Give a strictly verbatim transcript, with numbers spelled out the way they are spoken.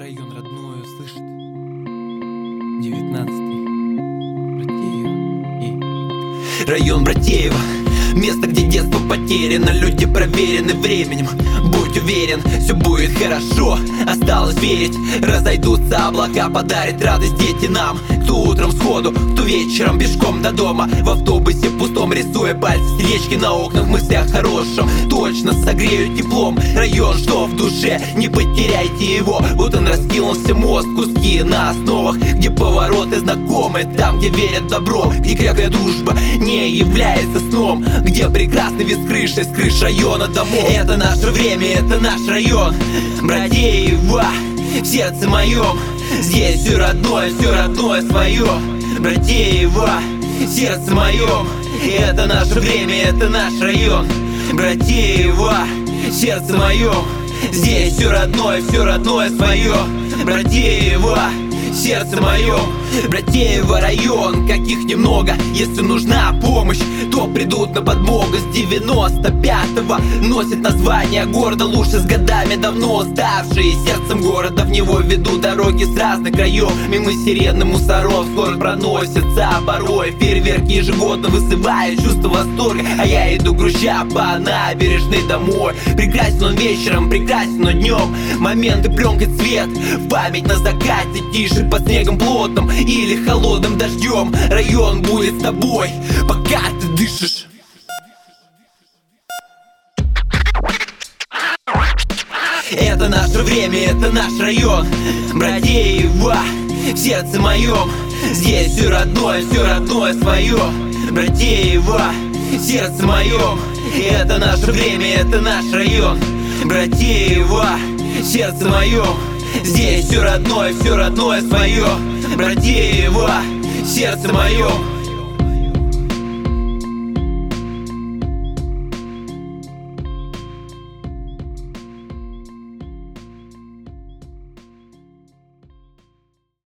Район родной услышит. девятнадцатый. Братеево и... Район Братеево. Место, где детство потеряно, люди проверены временем. Будь уверен, все будет хорошо. Осталось верить, разойдутся облака, подарит радость дети нам. Кто утром сходу, кто вечером пешком до дома. В автобусе пустом рисуя пальцы, стрелечки на окнах, в мыслях хорошем. Точно согреют теплом район, что в душе, не потеряйте его. Вот он раскинулся мост, куски на основах, где повороты знакомы, там, где верят в добро, где крепкая дружба не является сном, где прекрасный вид с крыши, с крыш района домов. Это наше время, это наш район Братеево, в сердце моем. Здесь все родное, все родное свое. Братеево, в сердце моем. Это наше время, это наш район Братеево, в сердце моем. Здесь все родное, все родное свое. Братеево, в сердце моем. Братеево район, каких немного. Если нужна помощь, то придут на подмогу. С девяносто пятого носит название города, лучше с годами давно ставшие сердцем города. В него ведут дороги с разных краев, мимо сирены мусоров скоро проносятся порой. Фейерверки ежегодно вызывают чувство восторга, а я иду груща по набережной домой. Прекрасен он вечером, прекрасен он днем. Моменты пленкой цвет в память на закате, тише под снегом плотным или холодным дождем. Район будет с тобой, пока ты дышишь. Это наше время, это наш район Братеево, в сердце моем. Здесь все родное, все родное свое. Братеево, в сердце моем. Это наше время, это наш район Братеево, в сердце моем. Здесь все родное, все родное свое. Братеево, в сердце моем.